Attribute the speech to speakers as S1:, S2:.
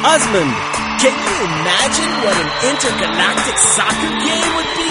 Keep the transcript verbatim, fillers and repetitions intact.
S1: Osmond, can you imagine what an intergalactic soccer game would be?